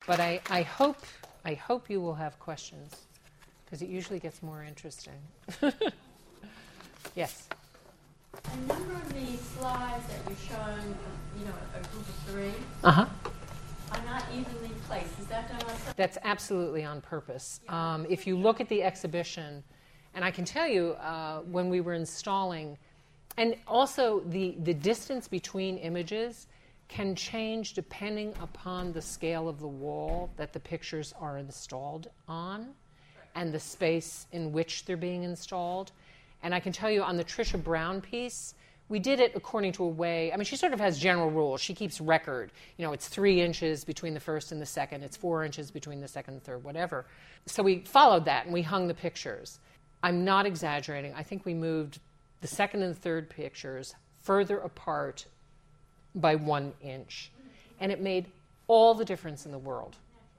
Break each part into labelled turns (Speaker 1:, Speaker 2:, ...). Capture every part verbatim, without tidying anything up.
Speaker 1: But I, I hope I hope you will have questions, because it usually gets more interesting. Yes?
Speaker 2: A number of the slides that you're showing, you know, a group of three,
Speaker 1: Uh-huh.
Speaker 2: are not evenly placed. Is that done on purpose?
Speaker 1: That's absolutely on purpose. Um, if you look at the exhibition, and I can tell you, uh, when we were installing, and also the, the distance between images can change depending upon the scale of the wall that the pictures are installed on and the space in which they're being installed. And I can tell you on the Trisha Brown piece, we did it according to a way, I mean, she sort of has general rules. She keeps record. You know, it's three inches between the first and the second. It's four inches between the second and third, whatever. So we followed that, and we hung the pictures. I'm not exaggerating. I think we moved the second and third pictures further apart by one inch. And it made all the difference in the world,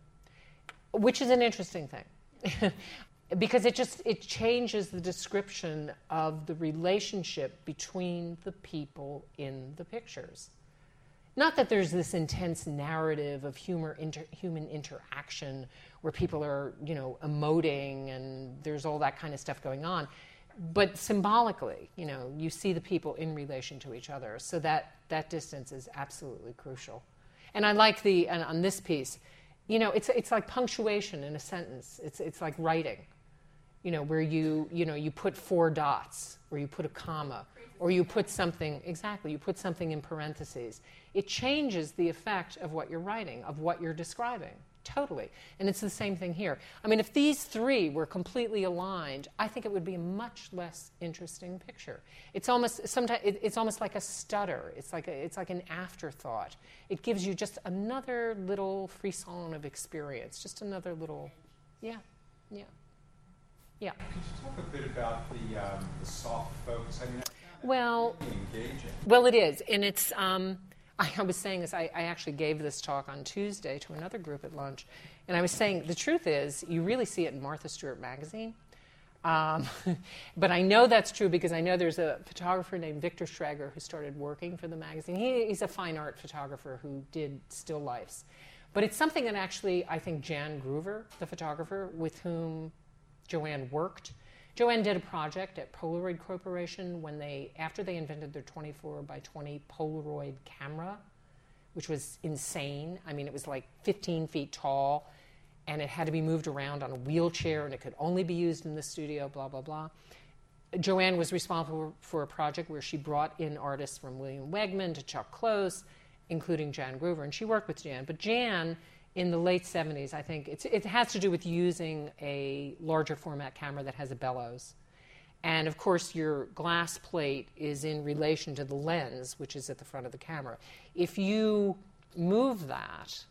Speaker 1: which is an interesting thing. Because it just, it changes the description of the relationship between the people in the pictures. Not that there's this intense narrative of humor, inter, human interaction where people are, you know, emoting and there's all that kind of stuff going on. But symbolically, you know, you see the people in relation to each other. So that, that distance is absolutely crucial. And I like the, and on this piece, you know, it's, it's like punctuation in a sentence. It's, it's like writing. You know, where you, you know, you put four dots, or you put a comma, or you put something, exactly, you put something in parentheses. It changes the effect of what you're writing, of what you're describing, totally. And it's the same thing here. I mean, if these three were completely aligned, I think it would be a much less interesting picture. It's almost, sometimes, it, it's almost like a stutter. It's like, a, it's like an afterthought. It gives you just another little frisson of experience, just another little, yeah, yeah. Yeah.
Speaker 3: Could you talk a bit about the, um, the soft focus? I mean,
Speaker 1: well,
Speaker 3: really engaging.
Speaker 1: Well, it is. And it's, um, I, I was saying this, I, I actually gave this talk on Tuesday to another group at lunch. And I was saying, the truth is, you really see it in Martha Stewart magazine. Um, but I know that's true because I know there's a photographer named Victor Schrager who started working for the magazine. He, he's a fine art photographer who did still lifes. But it's something that actually, I think Jan Groover, the photographer with whom Joanne worked. Joanne did a project at Polaroid Corporation when they, after they invented their twenty-four by twenty Polaroid camera, which was insane. I mean, it was like fifteen feet tall, and it had to be moved around on a wheelchair, and it could only be used in the studio, blah, blah, blah. Joanne was responsible for a project where she brought in artists from William Wegman to Chuck Close, including Jan Groover, and she worked with Jan. But Jan, in the late seventies, I think, it's, it has to do with using a larger format camera that has a bellows. And, of course, your glass plate is in relation to the lens, which is at the front of the camera. If you move that,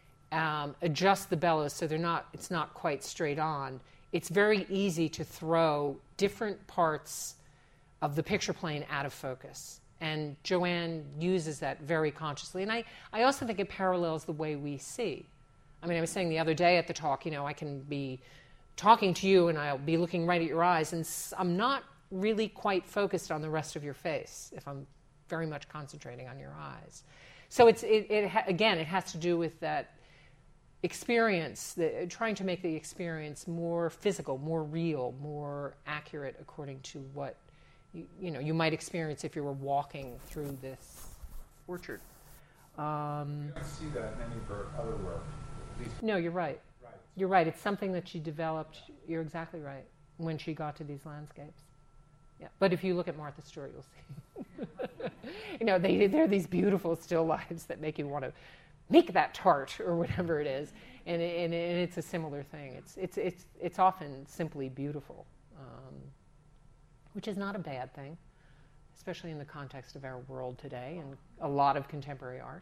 Speaker 1: um, adjust the bellows so they're not, it's not quite straight on, it's very easy to throw different parts of the picture plane out of focus. And Joanne uses that very consciously. And I, I also think it parallels the way we see. I mean, I was saying the other day at the talk, you know, I can be talking to you and I'll be looking right at your eyes, and I'm not really quite focused on the rest of your face if I'm very much concentrating on your eyes. So it's, it, it ha- again, it has to do with that experience, the, trying to make the experience more physical, more real, more accurate according to what You, you know, you might experience if you were walking through this orchard. Um,
Speaker 3: You don't see that in any of her other work. At least
Speaker 1: no, you're right.
Speaker 3: right.
Speaker 1: You're right. It's something that she developed. You're exactly right. When she got to these landscapes. Yeah. But if you look at Martha Stewart, you'll see. you know, they, they're these beautiful still lifes that make you want to make that tart or whatever it is. And, and, and it's a similar thing. It's, it's, it's, it's often simply beautiful. Um, which is not a bad thing, especially in the context of our world today and a lot of contemporary art.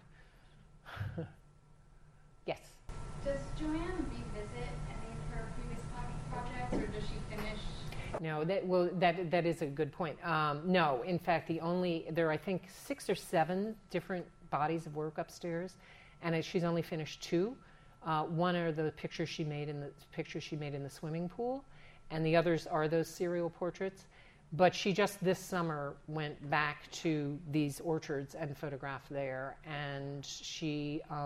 Speaker 1: Yes?
Speaker 4: Does Joanne revisit any of her previous projects, or does she finish?
Speaker 1: No, that, well, that, that is a good point. Um, no, in fact, the only, there are, I think, six or seven different bodies of work upstairs, and she's only finished two. Uh, one are the pictures she made in the pictures she made in the swimming pool, and the others are those serial portraits. But she just this summer went back to these orchards and photographed there, and she um,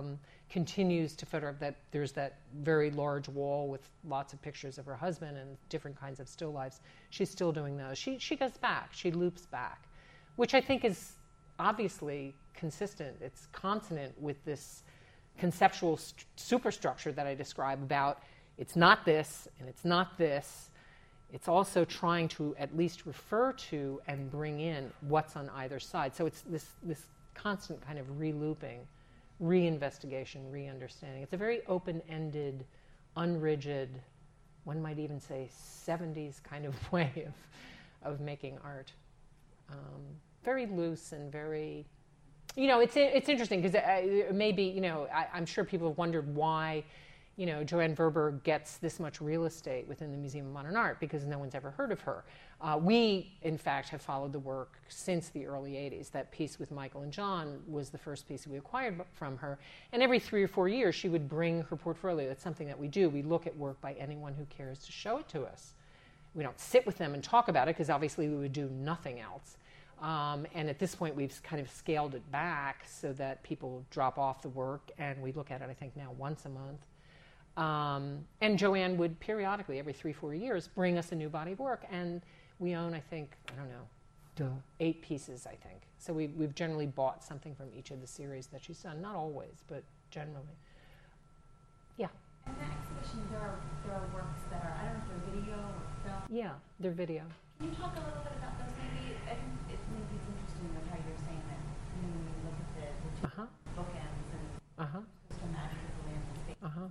Speaker 1: continues to photograph that. There's that very large wall with lots of pictures of her husband and different kinds of still lifes. She's still doing those. She, she goes back. She loops back, which I think is obviously consistent. It's consonant with this conceptual st- superstructure that I describe about it's not this and it's not this. It's also trying to at least refer to and bring in what's on either side. So it's this, this constant kind of re-looping, re-investigation, re-understanding. It's a very open-ended, unrigid, one might even say seventies kind of way of, of making art. Um, very loose and very, you know, it's it's interesting because maybe, you know, I, I'm sure people have wondered why, you know, Joanne Verber gets this much real estate within the Museum of Modern Art because no one's ever heard of her. Uh, we, in fact, have followed the work since the early eighties. That piece with Michael and John was the first piece we acquired from her. And every three or four years, she would bring her portfolio. That's something that we do. We look at work by anyone who cares to show it to us. We don't sit with them and talk about it because obviously we would do nothing else. Um, and at this point, we've kind of scaled it back so that people drop off the work, and we look at it, I think, now once a month. Um, and Joanne would periodically, every three, four years, bring us a new body of work. And we own, I think, I don't know, duh, eight pieces, I think. So we, we've generally bought something from each of the series that she's done. Not always, but generally. Yeah.
Speaker 5: In that exhibition, there are, there are works that are, I don't know if they're video or film.
Speaker 1: Yeah, they're video.
Speaker 5: Can you talk a little bit about those? Maybe, I think it, maybe it's interesting with how you're saying that, you know, when you look at the, the two
Speaker 1: Uh-huh.
Speaker 5: bookends and
Speaker 1: Uh-huh.
Speaker 5: just imagine the landscape.
Speaker 1: Uh-huh.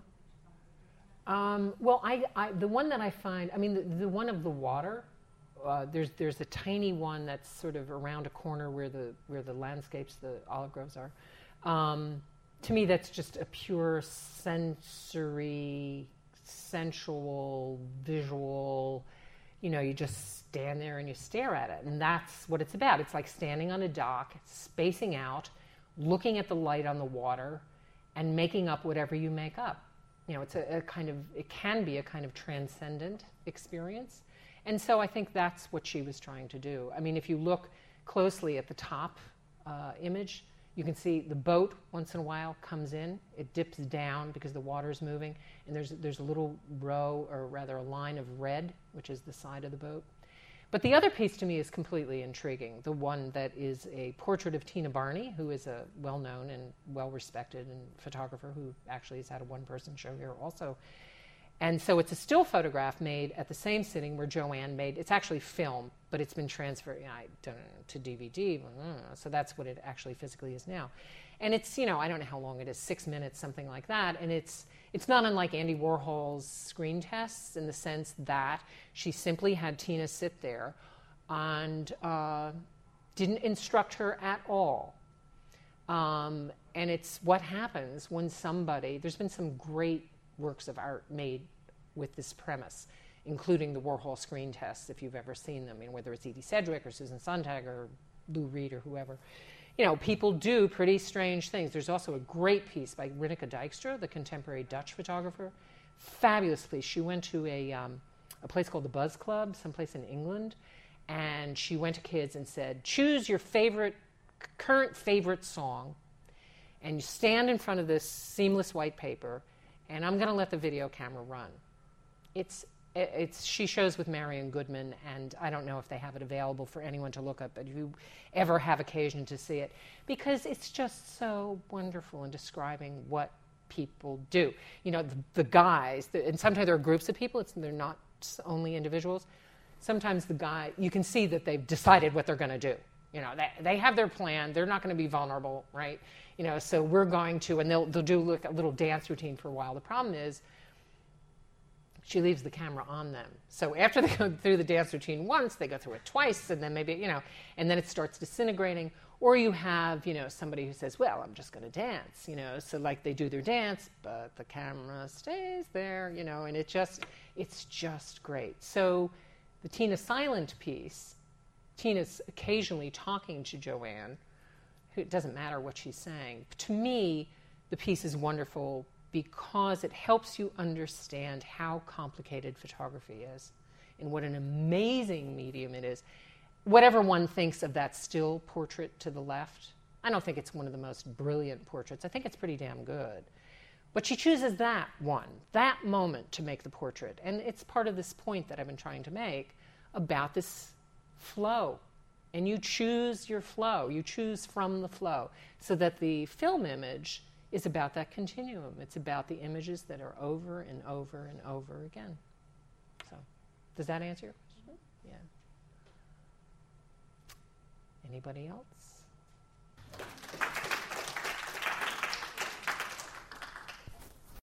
Speaker 1: Um, well, I, I, the one that I find, I mean, the, the one of the water, uh, there's there's a tiny one that's sort of around a corner where the where the landscapes, the olive groves are. Um, to me, that's just a pure sensory, sensual, visual. You know, you just stand there and you stare at it, and that's what it's about. It's like standing on a dock, spacing out, looking at the light on the water, and making up whatever you make up. You know, it's a, a kind of, it can be a kind of transcendent experience. And so I think that's what she was trying to do. I mean, if you look closely at the top uh, image, you can see the boat once in a while comes in. It dips down because the water's moving. And there's, there's a little row, or rather a line of red, which is the side of the boat. But the other piece to me is completely intriguing, the one that is a portrait of Tina Barney, who is a well-known and well-respected and photographer who actually has had a one-person show here also. And so it's a still photograph made at the same sitting where Joanne made, it's actually film, but it's been transferred, I don't know, to D V D, so that's what it actually physically is now. And it's, you know, I don't know how long it is, six minutes, something like that, and it's It's not unlike Andy Warhol's screen tests in the sense that she simply had Tina sit there and uh, didn't instruct her at all. Um, and it's what happens when somebody, there's been some great works of art made with this premise, including the Warhol screen tests, if you've ever seen them, I mean, whether it's Edie Sedgwick or Susan Sontag or Lou Reed or whoever. You know, people do pretty strange things. There's also a great piece by Rinneke Dijkstra, the contemporary Dutch photographer. Fabulous piece. She went to a, um, a place called the Buzz Club, someplace in England, and she went to kids and said, choose your favorite, current favorite song, and you stand in front of this seamless white paper, and I'm going to let the video camera run. It's It's, she shows with Marion Goodman, and I don't know if they have it available for anyone to look up, but if you ever have occasion to see it, because it's just so wonderful in describing what people do. You know, the, the guys, the, and sometimes there are groups of people, it's, they're not only individuals. Sometimes the guy, you can see that they've decided what they're going to do. You know, they, they have their plan, they're not going to be vulnerable, right? You know, so we're going to, and they'll, they'll do like a little dance routine for a while. The problem is, she leaves the camera on them. So after they go through the dance routine once, they go through it twice, and then maybe, you know, and then it starts disintegrating. Or you have, you know, somebody who says, well, I'm just going to dance, you know. So like they do their dance, but the camera stays there, you know, and it just, it's just great. So the Tina Silent piece, Tina's occasionally talking to Joanne, who, it doesn't matter what she's saying. To me, the piece is wonderful because it helps you understand how complicated photography is and what an amazing medium it is. Whatever one thinks of that still portrait to the left, I don't think it's one of the most brilliant portraits. I think it's pretty damn good. But she chooses that one, that moment to make the portrait. And it's part of this point that I've been trying to make about this flow. And you choose your flow. You choose from the flow. So that the film image is about that continuum. It's about the images that are over and over and over again. So, does that answer your question? Yeah. Anybody else?